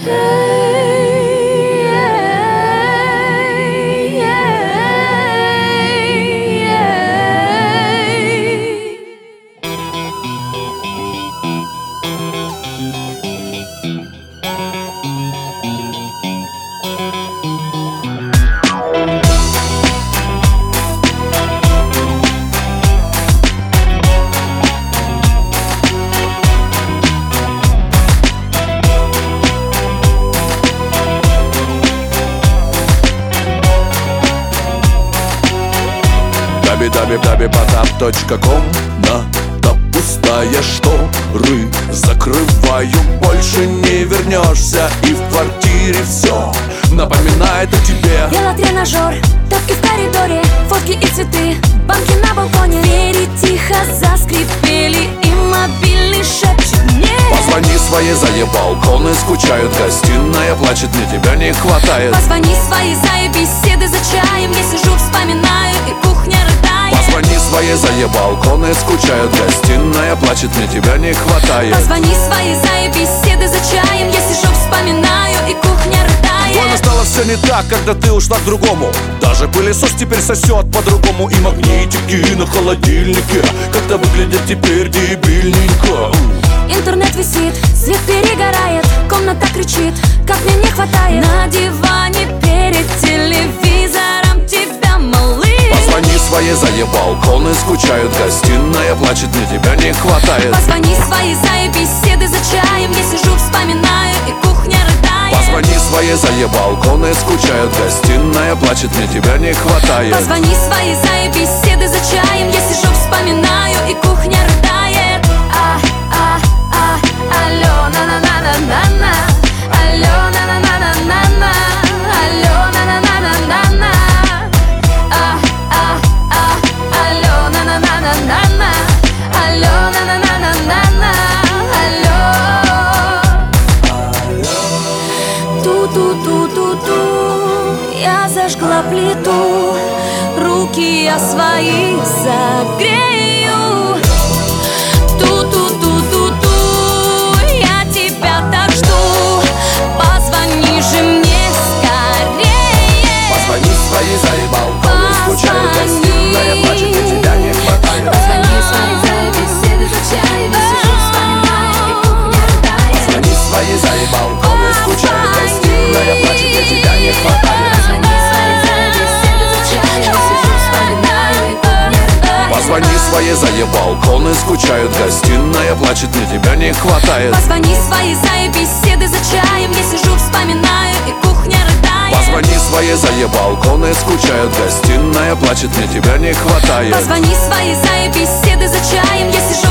www.potap.com. Надо пустая шторы закрываю, больше не вернешься, и в квартире все напоминает о тебе. Велотренажер, тапки в коридоре, фотки и цветы, банки на балконе. Двери тихо заскрипели, и мобильный шепчет мне: позвони своей заебалконы, скучают, гостиная плачет, мне тебя не хватает. Позвони своей зае, беседы за чаем, я сижу, вспоминаю, и кухня рыдает. Позвони своей заебалконы, скучают, гостиная плачет, мне тебя не хватает. Позвони своей зае, беседы за чаем, я сижу, вспоминаю, и кухня рыдает. Больно стало все не так, когда ты ушла к другому. Даже пылесос теперь сосет по-другому, и магнитики на холодильнике как-то выглядят теперь дебильненько. Интернет висит, свет перегорает, комната кричит, как мне не хватает. На диване перед телевизором тебя, малыш. Позвони своей заебалконы, скучают, гостиная плачет, мне тебя не хватает. Позвони своей зае, беседы за чаем, я сижу, вспоминаю, и кухня рыдает. Позвони своей заебалконы, скучают, гостиная плачет, мне тебя не хватает. Позвони своей зае, беседы за чаем, я сижу, вспоминаю, и кухня рыдает. Алло, на-на-на-на-на-на. Алло, на-на-на-на-на-на. Алло, на-на-на-на-на-на. Алло, на-на-на-на-на-на. Алло, на-на-на-на-на-на. Алло. Ту-ту-ту-ту-ту. Я зажгла плиту, руки я свои согрею. Ту-ту-ту-ту-ту. Я тебя так жду, позвони же мне скорее. Позвони своей заебалконы, скучают, гостиная плачет, мне тебя не хватает. Позвони своей зае, беседы за чаем, я сижу, вспоминаю, и кухня рыдает. Позвони своей заебалконы, скучают, гостиная плачет, мне тебя не хватает. Позвони своей зае, беседы за чаем, я сижу, вспоминаю, и кухня рыдает. Позвони своей заебалконы, скучают, гостиная плачет, мне тебя не хватает. Позвони своей зае, беседы за чаем, я сижу, вспоминаю, и кухня рыдает. Позвони своей заебалконы, скучают, гостиная плачет, мне тебя не хватает. Позвони своей зае, беседы за чаем, я сижу,